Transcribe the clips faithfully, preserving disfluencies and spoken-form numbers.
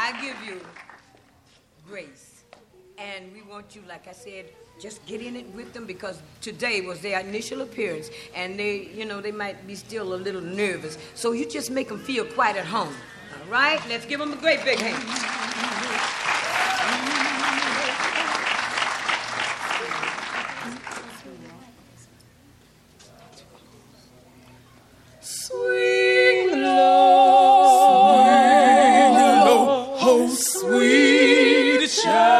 I give you grace. And we want you, like I said, just get in it with them because today was their initial appearance. And they, you know, they might be still a little nervous. So you just make them feel quite at home. All right? Let's give them a great big hand. Swing low, swing low, oh sweet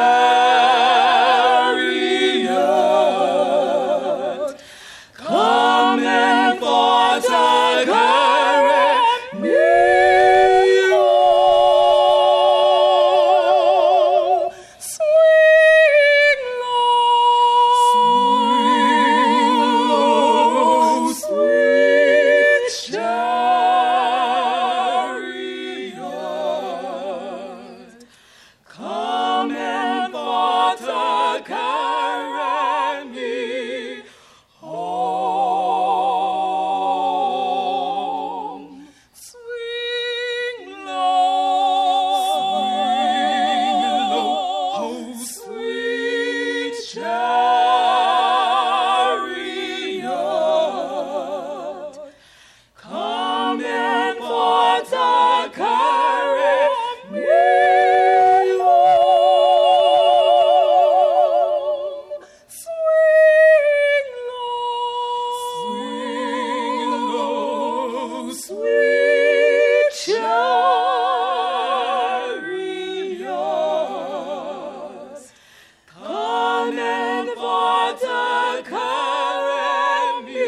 chariot, come and forth a carry me, oh, swing low, swing low, sweet chariot, come and forth a carry me home. Swing low, swing low, oh sweet chariot, come and forth a carry me home. Swing low, swing low, sweet chariot, come and forth a carry me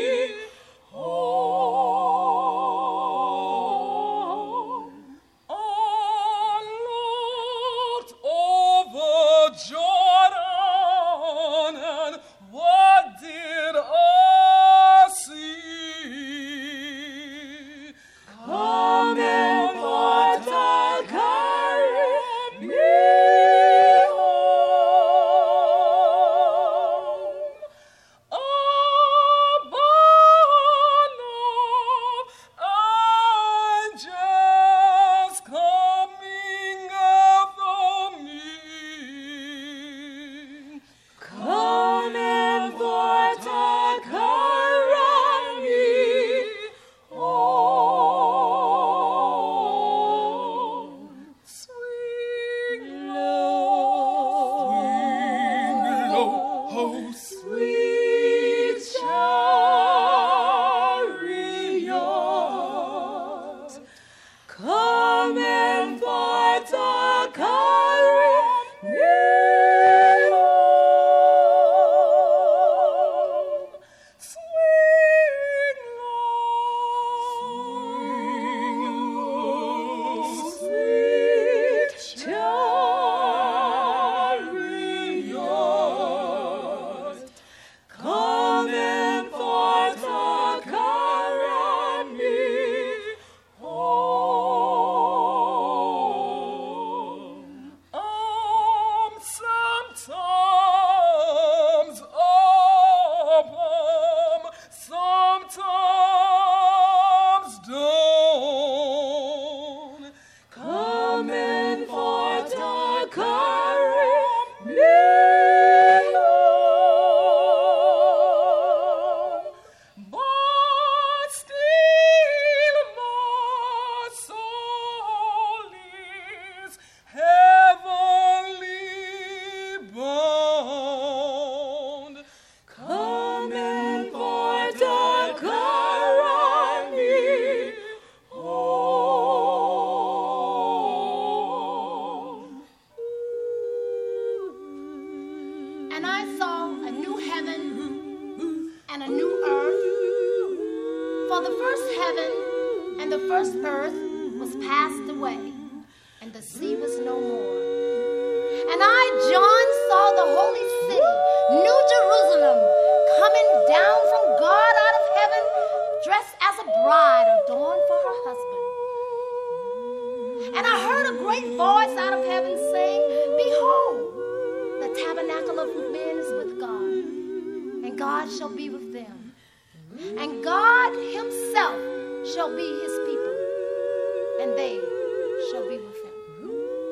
home. I looked over Jordan, and what did I see? Come and forth a carry me home. A band of angels coming after me. Come and forth a carry me home. Swing low, swing low, oh sweet chariot, come and forth a carry me home. Swing low, sweet chariot, come and forth a carry me home. I'm sometimes up, I'm sometimes down. Come and forth a carry me home. But still my soul is heavenly bound. Come and forth a carry me home. And I saw a new heaven and a new earth. For the first heaven and the first earth was passed away, and the sea was no more. And I, John, saw the holy city, New Jerusalem, coming down from God out of heaven, dressed as a bride adorned for her husband. And I heard a great voice out of heaven saying, Behold, the tabernacle of men is with God, and God shall be with them. And God himself shall be his people, and they shall be with him.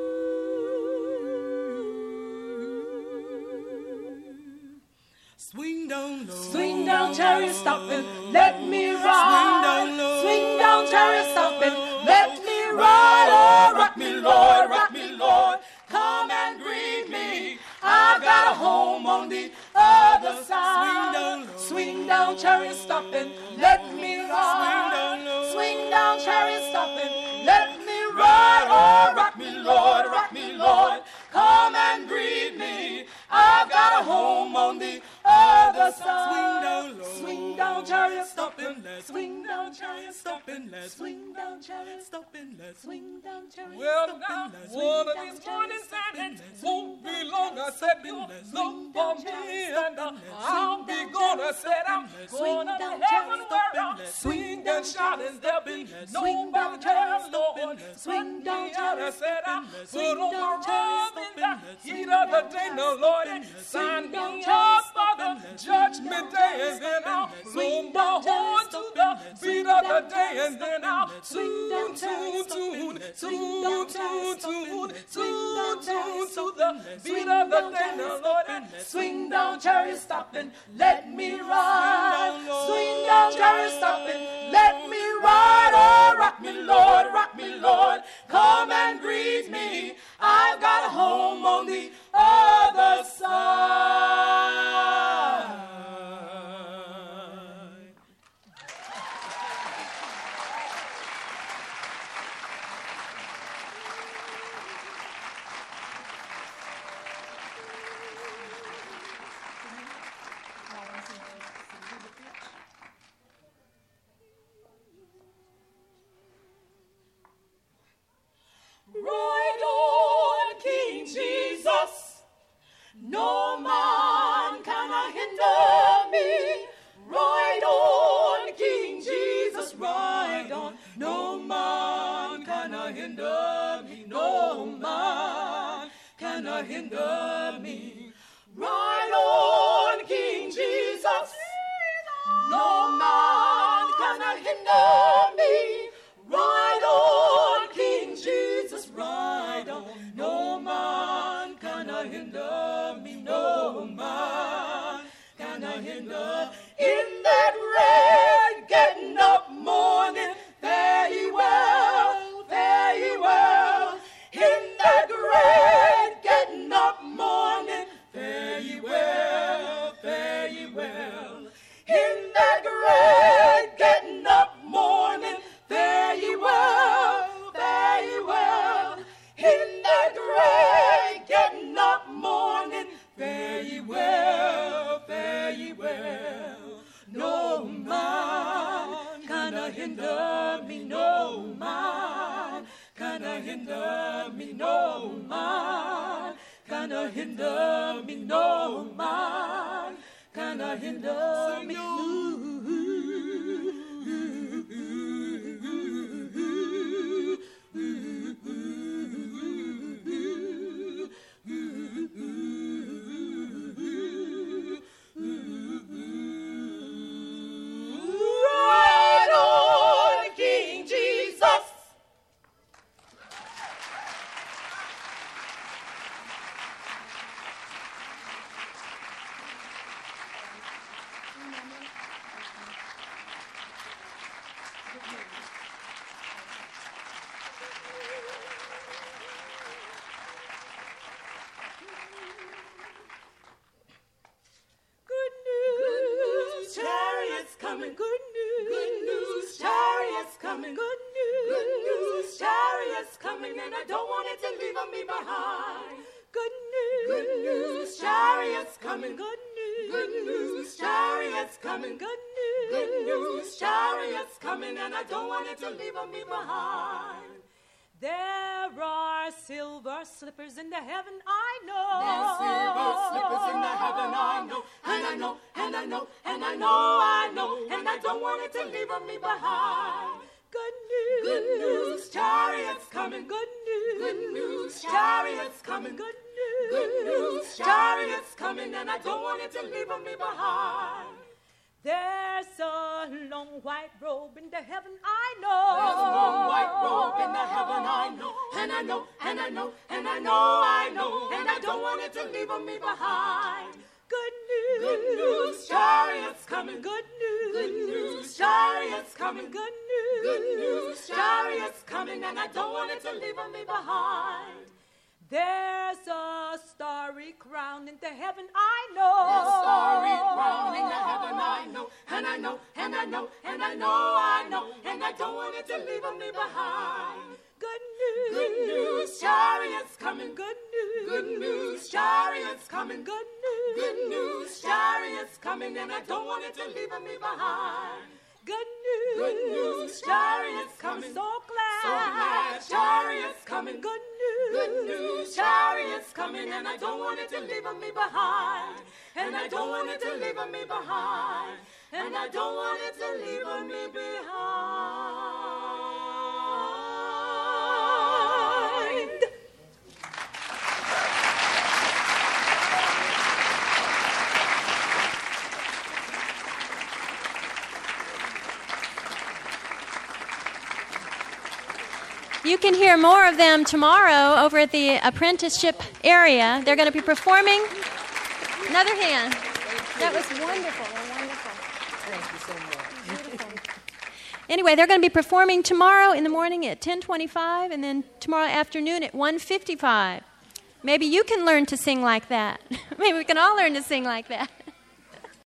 stopping, let me ride. Swing down, chariot, stopping, let me ride. Oh, rock me, Lord, rock me, Lord. Come and greet me. I've got a home on the other side. Swing down, chariot, stopping, let me ride. Swing down, chariot, stopping, let me ride. Oh, rock me, Lord, rock me, Lord. Come and greet me. I've got a home on the other side. Swing down, Lord. Swing down, chariot, stopping, let's swing down, chariot, stopping, let's swing down, chariot, stopping, let's swing down, chariot. Well, now one of these morning signs won't be long. I said, you look for me, and I'll be gonna set out, gonna to heaven where I'm swing and shouting. There'll be nobody there, Lord. Swing down, chariot, set out, put on my robe in the heat of the day, no Lord, and sign me up for the judgment day, and then I'll swing my horn to the beat of the day, and then I'll tune, tune, tune, tune, tune, tune, tune, tune to the beat of the day, no Lord, and swing down, chariot, stopping, let me ride. Swing down, chariot, stopping, let me ride. Oh, rock me, Lord, rock me, Lord. Come and greet me. I've got a home on the other side. Ride on, King Jesus. No man can hinder me. Ride on, King Jesus. Ride on. No man can hinder me. No man can hinder me. Ride on, King Jesus. No man can hinder me. Ride on, King Jesus, ride on. No man can hinder me, no man can hinder. In that red getting up morning, fare ye well, fare ye well. In that red getting up morning, fare ye well, fare ye well. In that red getting up morning, fare ye well, fare ye well. In that gray getting up morning, fare ye well, fare ye well. No man can hinder me, no man can hinder me, no man can hinder me, no man can hinder me. Ride on, King Jesus. Coming, good news. Good news, chariots coming. Good news. Good news, chariots coming, and I don't want it to leave me behind. Good news. Good news, chariots coming. Good news. Good news, chariots coming. Good news. Good news, chariots coming, and I don't want it to leave me behind. There are silver slippers in the heaven, I know. There's silver slippers in the heaven, I know. And I know, and I know, and I know, I know. And I don't want it to leave me behind. Good news. Good news, chariots coming. Good news. Good news, chariots coming. Good news. Good news, chariots coming. And I don't want it to leave me behind. There's a long white robe in the heaven, I know. There's a long white robe in the heaven, I know. And I know, and I know, and I know, I know. And I don't want it to leave me behind. Good news. Good news, chariots coming. Good news. Chariots coming, good news, good news. Chariots coming, and I don't want it to leave me behind. There's a starry crown in the heaven, I know. There's a starry crown in the heaven, I know. And I know, and I know, and I know, I know. And I don't want it to leave me behind. Good news, good news, chariots coming. Good news, good news, chariots coming. Good news, good news, chariots coming. And I don't want it to leave me behind. Good news, good news, chariots coming. So glad, so glad, chariots coming. Good news, good news, chariots coming. And I don't want it to leave me behind. And I don't want it to leave me behind. And I don't want it to leave me behind. You can hear more of them tomorrow over at the apprenticeship area. They're going to be performing. Another hand. That was wonderful. Wonderful. Thank you so much. Beautiful. Anyway, they're going to be performing tomorrow in the morning at ten twenty-five and then tomorrow afternoon at one fifty-five. Maybe you can learn to sing like that. Maybe we can all learn to sing like that.